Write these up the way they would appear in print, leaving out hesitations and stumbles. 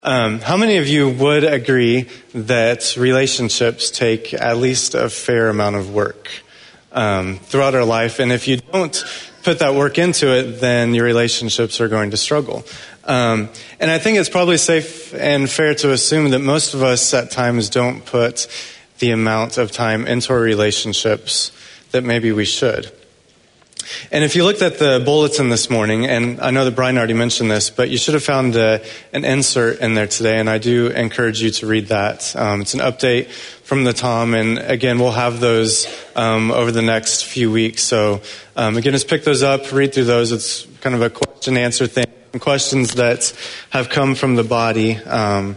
How many of you would agree that relationships take at least a fair amount of work throughout our life? And if you don't put that work into it, then your relationships are going to struggle. And I think it's probably safe and fair to assume that most of us at times don't put the amount of time into our relationships that maybe we should. And if you looked at the bulletin this morning, and I know that Brian already mentioned this, but you should have found an insert in there today, and I do encourage you to read that. It's an update from the Tom, and again, we'll have those over the next few weeks. So again, just pick those up, read through those. It's kind of a question-answer thing, questions that have come from the body, and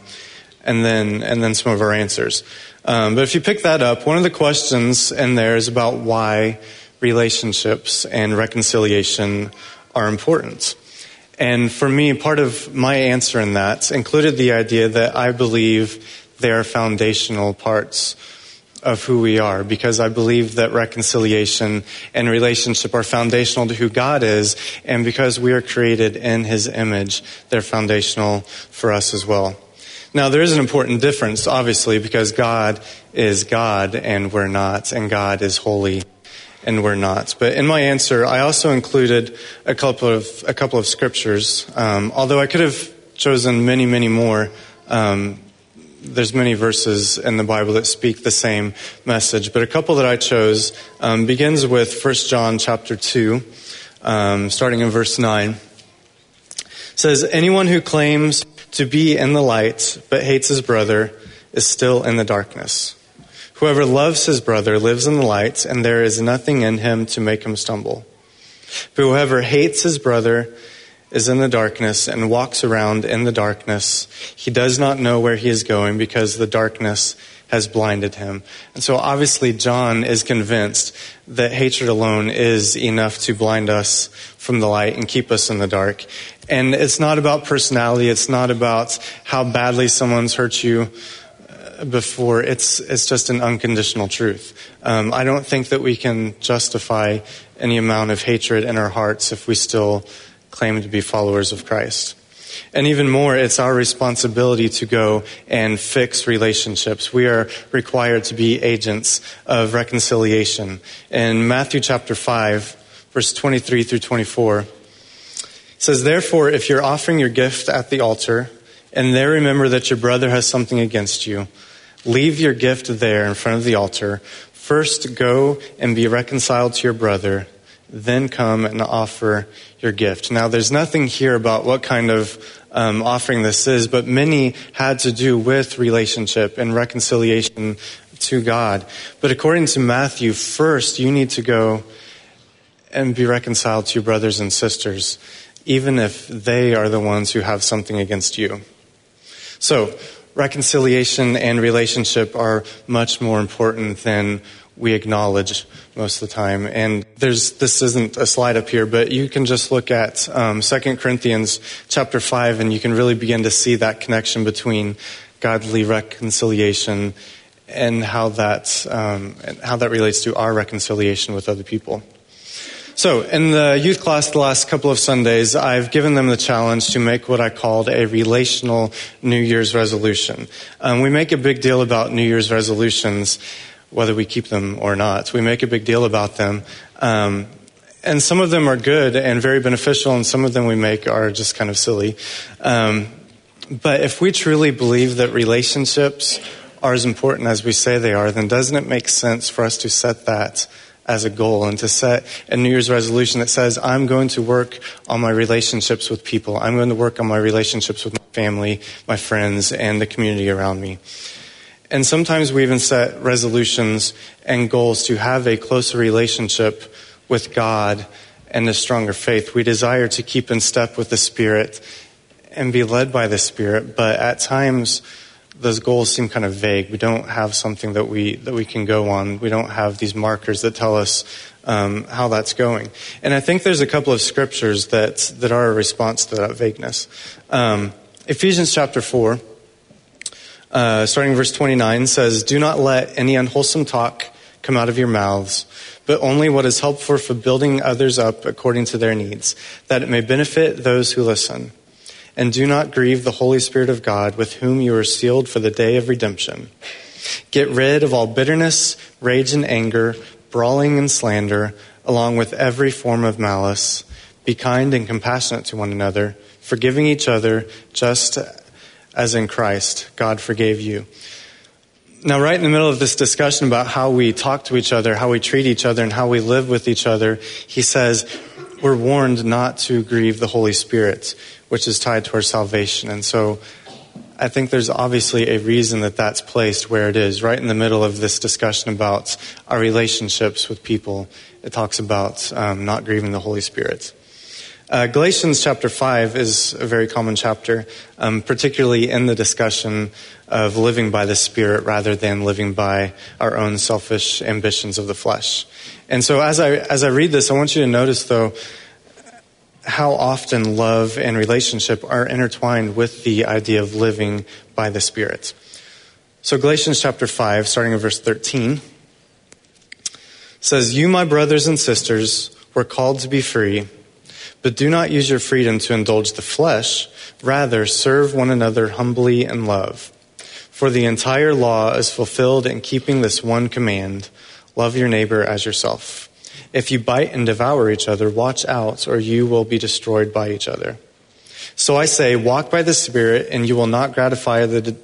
then some of our answers. But if you pick that up, one of the questions in there is about why relationships and reconciliation are important. And for me, part of my answer in that included the idea that I believe they are foundational parts of who we are, because I believe that reconciliation and relationship are foundational to who God is, and because we are created in His image, they're foundational for us as well. Now, there is an important difference, obviously, because God is God and we're not, and God is holy and we're not. But in my answer, I also included a couple of scriptures. Although I could have chosen many, many more. There's many verses in the Bible that speak the same message. But a couple that I chose begins with 1 John chapter 2, starting in verse 9. It says, "Anyone who claims to be in the light but hates his brother is still in the darkness. Whoever loves his brother lives in the light, and there is nothing in him to make him stumble. But whoever hates his brother is in the darkness and walks around in the darkness. He does not know where he is going because the darkness has blinded him." And so obviously John is convinced that hatred alone is enough to blind us from the light and keep us in the dark. And it's not about personality. It's not about how badly someone's hurt you before. It's just an unconditional truth. I don't think that we can justify any amount of hatred in our hearts if we still claim to be followers of Christ. And even more, it's our responsibility to go and fix relationships. We are required to be agents of reconciliation. In Matthew chapter 5, verse 23 through 24, it says, "Therefore, if you're offering your gift at the altar, and there remember that your brother has something against you, leave your gift there in front of the altar. First go and be reconciled to your brother, then come and offer your gift." Now, there's nothing here about what kind of offering this is, but many had to do with relationship and reconciliation to God. But according to Matthew, first you need to go and be reconciled to your brothers and sisters, even if they are the ones who have something against you. So, reconciliation and relationship are much more important than we acknowledge most of the time. And this isn't a slide up here, but you can just look at 2 Corinthians chapter 5, and you can really begin to see that connection between godly reconciliation and how that relates to our reconciliation with other people. So, in the youth class the last couple of Sundays, I've given them the challenge to make what I called a relational New Year's resolution. We make a big deal about New Year's resolutions, whether we keep them or not. We make a big deal about them. And some of them are good and very beneficial, and some of them we make are just kind of silly. But if we truly believe that relationships are as important as we say they are, then doesn't it make sense for us to set that as a goal and to set a New Year's resolution that says, I'm going to work on my relationships with people. I'm going to work on my relationships with my family, my friends, and the community around me. And sometimes we even set resolutions and goals to have a closer relationship with God and a stronger faith. We desire to keep in step with the Spirit and be led by the Spirit, but at times those goals seem kind of vague. We don't have something that we can go on. We don't have these markers that tell us how that's going. And I think there's a couple of scriptures that are a response to that vagueness. Ephesians chapter 4, starting verse 29, says, "Do not let any unwholesome talk come out of your mouths, but only what is helpful for building others up according to their needs, that it may benefit those who listen. And do not grieve the Holy Spirit of God, with whom you are sealed for the day of redemption. Get rid of all bitterness, rage and anger, brawling and slander, along with every form of malice. Be kind and compassionate to one another, forgiving each other, just as in Christ God forgave you. Now, right in the middle of this discussion about how we talk to each other, how we treat each other, and how we live with each other, he says we're warned not to grieve the Holy Spirit, which is tied to our salvation. And so I think there's obviously a reason that that's placed where it is, right in the middle of this discussion about our relationships with people. It talks about not grieving the Holy Spirit. Galatians chapter 5 is a very common chapter, particularly in the discussion of living by the Spirit rather than living by our own selfish ambitions of the flesh. And so as I read this, I want you to notice, though, how often love and relationship are intertwined with the idea of living by the Spirit. So Galatians chapter 5, starting at verse 13, says, "You, my brothers and sisters, were called to be free, but do not use your freedom to indulge the flesh. Rather, serve one another humbly in love. For the entire law is fulfilled in keeping this one command, love your neighbor as yourself. If you bite and devour each other, watch out, or you will be destroyed by each other. So I say, walk by the Spirit, and you will not gratify the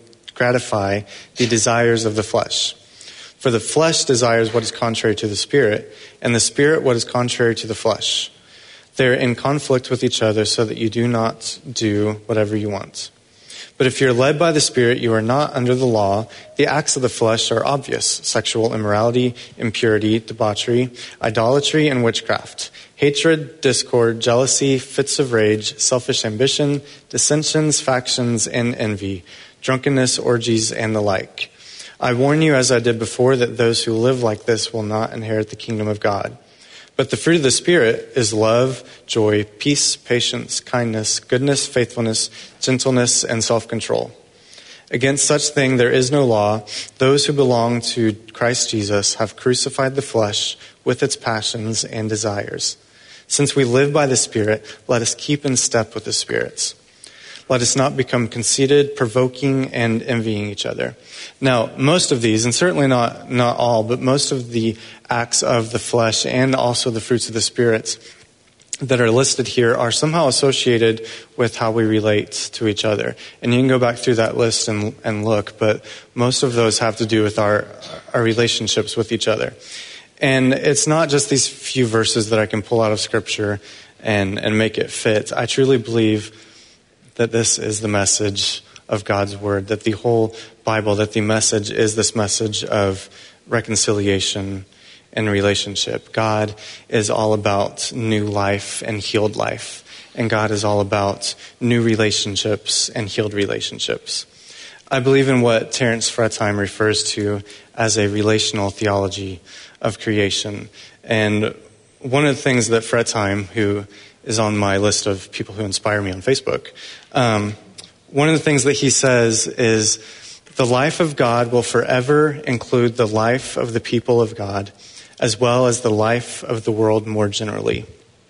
desires of the flesh. For the flesh desires what is contrary to the Spirit, and the Spirit what is contrary to the flesh. They're in conflict with each other so that you do not do whatever you want. But if you're led by the Spirit, you are not under the law. The acts of the flesh are obvious: sexual immorality, impurity, debauchery, idolatry, and witchcraft, hatred, discord, jealousy, fits of rage, selfish ambition, dissensions, factions, and envy, drunkenness, orgies, and the like. I warn you, as I did before, that those who live like this will not inherit the kingdom of God. But the fruit of the Spirit is love, joy, peace, patience, kindness, goodness, faithfulness, gentleness, and self-control. Against such thing there is no law. Those who belong to Christ Jesus have crucified the flesh with its passions and desires. Since we live by the Spirit, let us keep in step with the Spirit. Let us not become conceited, provoking, and envying each other. Now, most of these, and certainly not all, but most of the acts of the flesh and also the fruits of the Spirit that are listed here are somehow associated with how we relate to each other. And you can go back through that list and look, but most of those have to do with our relationships with each other. And it's not just these few verses that I can pull out of Scripture and make it fit. I truly believe that this is the message of God's Word, that the whole Bible, that the message is this message of reconciliation and relationship. God is all about new life and healed life, and God is all about new relationships and healed relationships. I believe in what Terence Fretheim refers to as a relational theology of creation. And one of the things that Fretheim, who is on my list of people who inspire me on Facebook, one of the things that he says is the life of God will forever include the life of the people of God, as well as the life of the world more generally.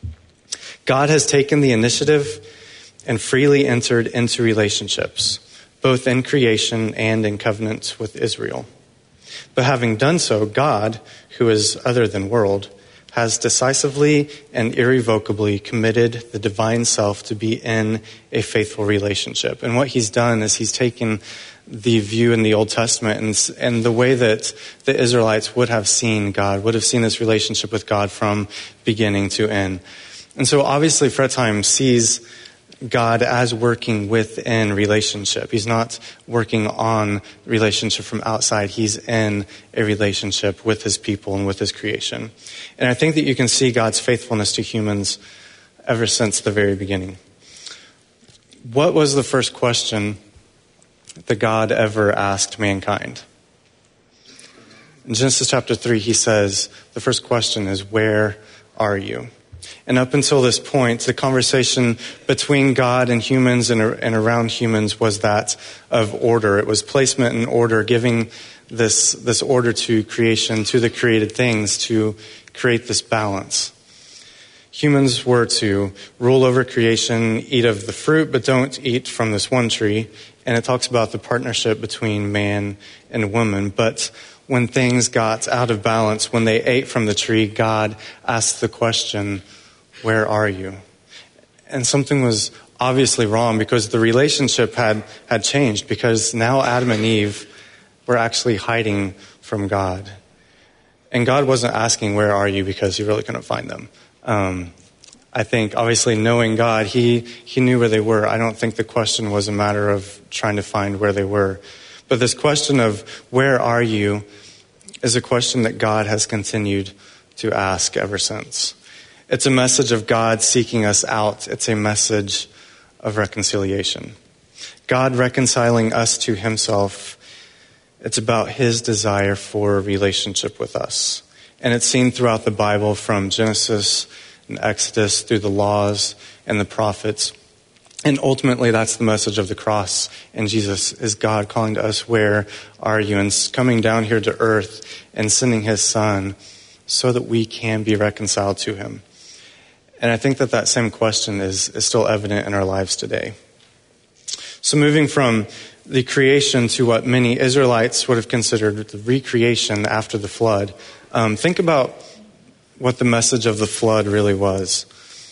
God has taken the initiative and freely entered into relationships, both in creation and in covenant with Israel. But having done so, God, who is other than world, has decisively and irrevocably committed the divine self to be in a faithful relationship. And what he's done is he's taken the view in the Old Testament and the way that the Israelites would have seen God, would have seen this relationship with God from beginning to end. And so obviously Fretheim sees God as working within relationship. He's not working on relationship from outside. He's in a relationship with his people and with his creation. And I think that you can see God's faithfulness to humans ever since the very beginning. What was the first question that God ever asked mankind? In Genesis chapter 3, he says, the first question is, where are you? And up until this point, the conversation between God and humans and around humans was that of order. It was placement and order, giving this order to creation, to the created things, to create this balance. Humans were to rule over creation, eat of the fruit, but don't eat from this one tree. And it talks about the partnership between man and woman. But when things got out of balance, when they ate from the tree, God asked the question, where are you? And something was obviously wrong because the relationship had changed, because now Adam and Eve were actually hiding from God. And God wasn't asking, where are you, because he really couldn't find them. I think, obviously, knowing God, he knew where they were. I don't think the question was a matter of trying to find where they were. But this question of, where are you, is a question that God has continued to ask ever since. It's a message of God seeking us out. It's a message of reconciliation. God reconciling us to himself. It's about his desire for a relationship with us. And it's seen throughout the Bible, from Genesis and Exodus through the laws and the prophets. And ultimately, that's the message of the cross. And Jesus is God calling to us, where are you? And coming down here to earth and sending his son so that we can be reconciled to him. And I think that same question is still evident in our lives today. So moving from the creation to what many Israelites would have considered the recreation after the flood, think about what the message of the flood really was.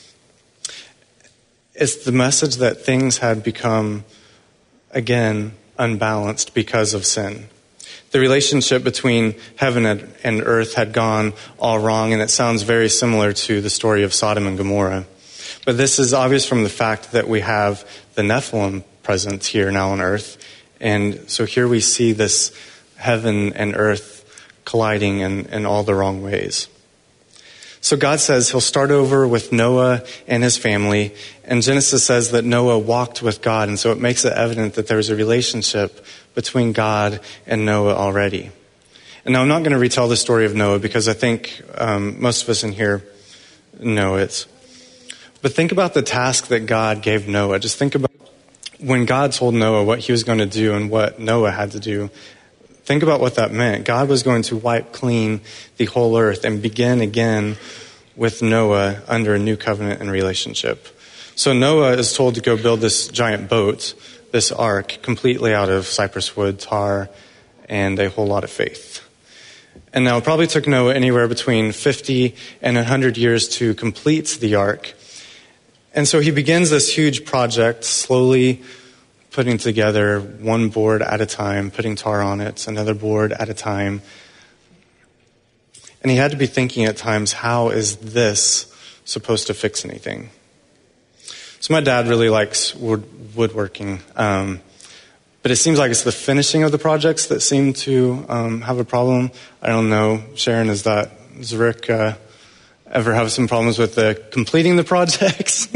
It's the message that things had become, again, unbalanced because of sin. The relationship between heaven and earth had gone all wrong, and it sounds very similar to the story of Sodom and Gomorrah. But this is obvious from the fact that we have the Nephilim present here now on earth. And so here we see this heaven and earth colliding in all the wrong ways. So God says he'll start over with Noah and his family. And Genesis says that Noah walked with God. And so it makes it evident that there's a relationship between God and Noah already. And now I'm not going to retell the story of Noah, because I think most of us in here know it. But think about the task that God gave Noah. Just think about when God told Noah what he was going to do and what Noah had to do. Think about what that meant. God was going to wipe clean the whole earth and begin again with Noah under a new covenant and relationship. So Noah is told to go build this giant boat, this ark, completely out of cypress wood, tar, and a whole lot of faith. And now it probably took Noah anywhere between 50 and 100 years to complete the ark. And so he begins this huge project, slowly putting together one board at a time, putting tar on it, another board at a time. And he had to be thinking at times, how is this supposed to fix anything? So my dad really likes woodworking, but it seems like it's the finishing of the projects that seem to have a problem. I don't know, Sharon, does Rick ever have some problems with completing the projects?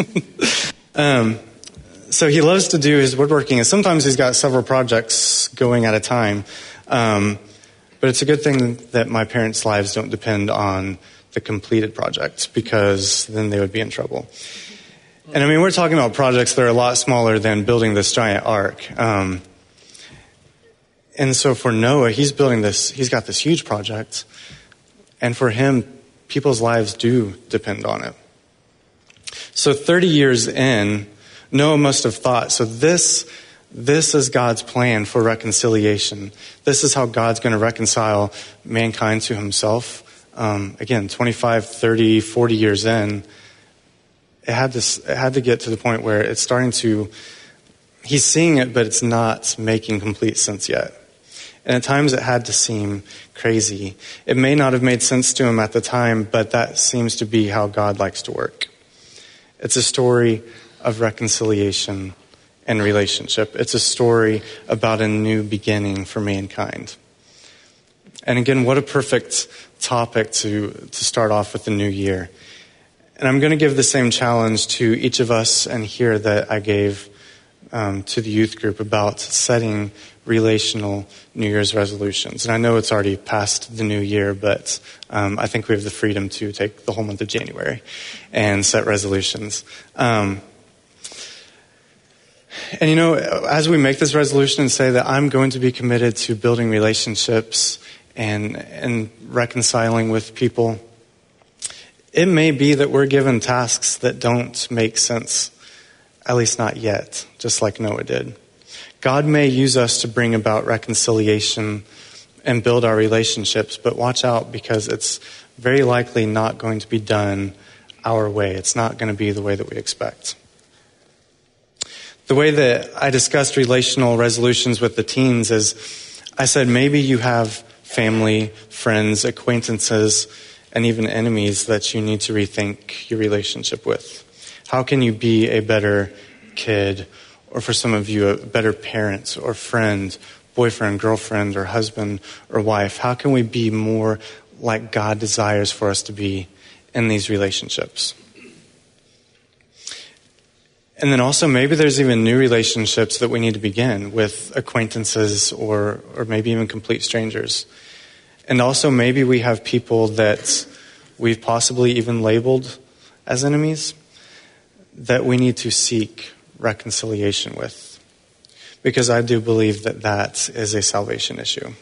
So he loves to do his woodworking, and sometimes he's got several projects going at a time. But it's a good thing that my parents' lives don't depend on the completed projects, because then they would be in trouble. And I mean, we're talking about projects that are a lot smaller than building this giant ark. And so for Noah, he's got this huge project. And for him, people's lives do depend on it. So 30 years in, Noah must have thought, so this is God's plan for reconciliation. This is how God's going to reconcile mankind to himself. Again, 25, 30, 40 years in, it had to get to the point where it's starting to, he's seeing it, but it's not making complete sense yet. And at times it had to seem crazy. It may not have made sense to him at the time, but that seems to be how God likes to work. It's a story of reconciliation and relationship. It's a story about a new beginning for mankind. And again, what a perfect topic to start off with the new year. And I'm going to give the same challenge to each of us in here that I gave to the youth group about setting relational New Year's resolutions. And I know it's already past the new year, but I think we have the freedom to take the whole month of January and set resolutions. And you know, as we make this resolution and say that I'm going to be committed to building relationships and reconciling with people, It may be that we're given tasks that don't make sense, at least not yet, just like Noah did. God may use us to bring about reconciliation and build our relationships, but watch out, because it's very likely not going to be done our way. It's not going to be the way that we expect. The way that I discussed relational resolutions with the teens is, I said maybe you have family, friends, acquaintances, and even enemies that you need to rethink your relationship with. How can you be a better kid, or for some of you, a better parent or friend, boyfriend, girlfriend, or husband or wife? How can we be more like God desires for us to be in these relationships? And then also, maybe there's even new relationships that we need to begin with acquaintances or maybe even complete strangers. And also, maybe we have people that we've possibly even labeled as enemies that we need to seek reconciliation with. Because I do believe that that is a salvation issue.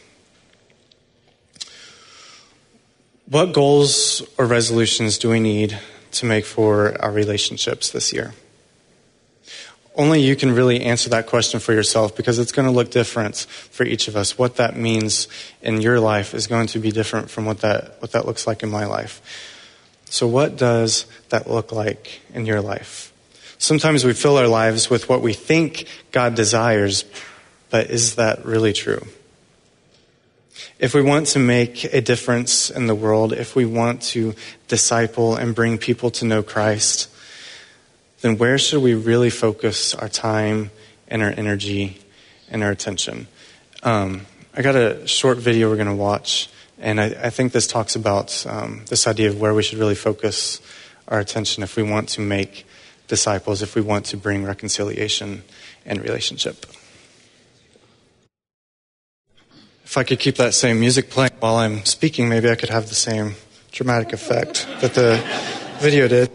What goals or resolutions do we need to make for our relationships this year? Only you can really answer that question for yourself, because it's going to look different for each of us. What that means in your life is going to be different from what that looks like in my life. So what does that look like in your life? Sometimes we fill our lives with what we think God desires, but is that really true? If we want to make a difference in the world, if we want to disciple and bring people to know Christ, then where should we really focus our time and our energy and our attention? I got a short video we're going to watch, and I think this talks about this idea of where we should really focus our attention if we want to make disciples, if we want to bring reconciliation and relationship. If I could keep that same music playing while I'm speaking, maybe I could have the same dramatic effect that the video did.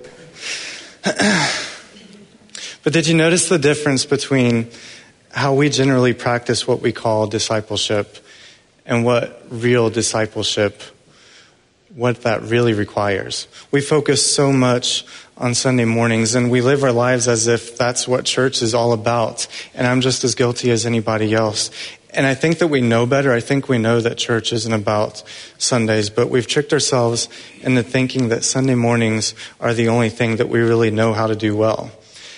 But did you notice the difference between how we generally practice what we call discipleship and what real discipleship, what that really requires? We focus so much on Sunday mornings, and we live our lives as if that's what church is all about, and I'm just as guilty as anybody else. And I think that we know better. I think we know that church isn't about Sundays, but we've tricked ourselves into thinking that Sunday mornings are the only thing that we really know how to do well.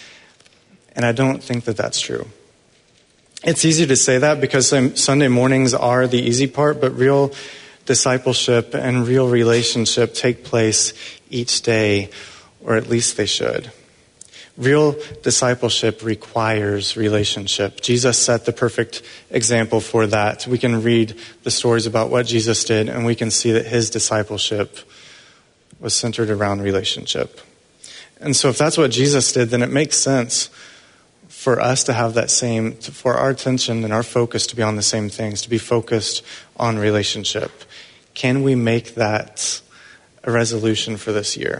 And I don't think that that's true. It's easy to say that because Sunday mornings are the easy part, but real discipleship and real relationship take place each day, or at least they should. Real discipleship requires relationship. Jesus set the perfect example for that. We can read the stories about what Jesus did, and we can see that his discipleship was centered around relationship. And so if that's what Jesus did, then it makes sense for us to have that same, for our attention and our focus to be on the same things, to be focused on relationship. Can we make that a resolution for this year?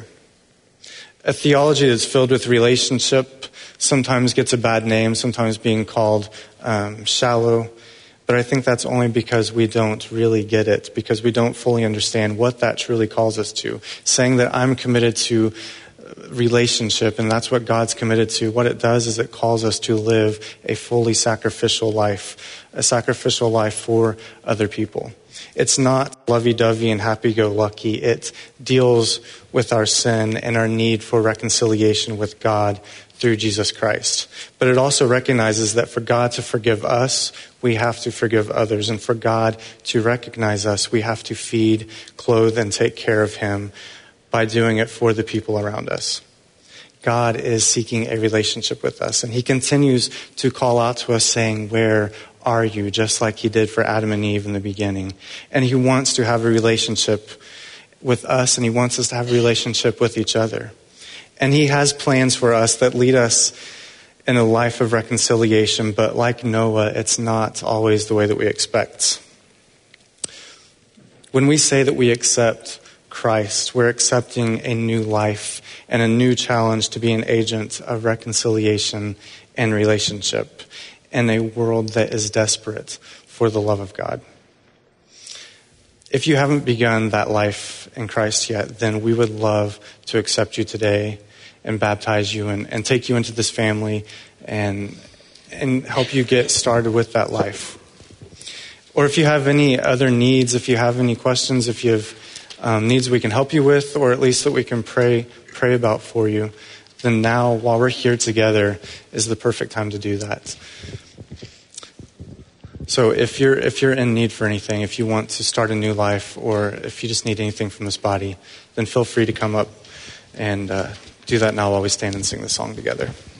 A theology that's filled with relationship sometimes gets a bad name, sometimes being called shallow. But I think that's only because we don't really get it, because we don't fully understand what that truly calls us to. Saying that I'm committed to relationship, and that's what God's committed to, what it does is it calls us to live a fully sacrificial life, a sacrificial life for other people. It's not lovey-dovey and happy-go-lucky. It deals with our sin and our need for reconciliation with God through Jesus Christ. But it also recognizes that for God to forgive us, we have to forgive others. And for God to recognize us, we have to feed, clothe, and take care of him by doing it for the people around us. God is seeking a relationship with us, and he continues to call out to us saying, "Where are you?" Just like he did for Adam and Eve in the beginning. And he wants to have a relationship with us, and he wants us to have a relationship with each other. And he has plans for us that lead us in a life of reconciliation, but like Noah, it's not always the way that we expect. When we say that we accept Christ, we're accepting a new life and a new challenge to be an agent of reconciliation and relationship in a world that is desperate for the love of God. if you haven't begun that life in Christ yet, then we would love to accept you today and baptize you and take you into this family and help you get started with that life. Or if you have any other needs, if you have any questions, if you have needs we can help you with, or at least that we can pray about for you, then now, while we're here together, is the perfect time to do that. So if you're in need for anything, if you want to start a new life, or if you just need anything from this body, then feel free to come up and do that now while we stand and sing the song together.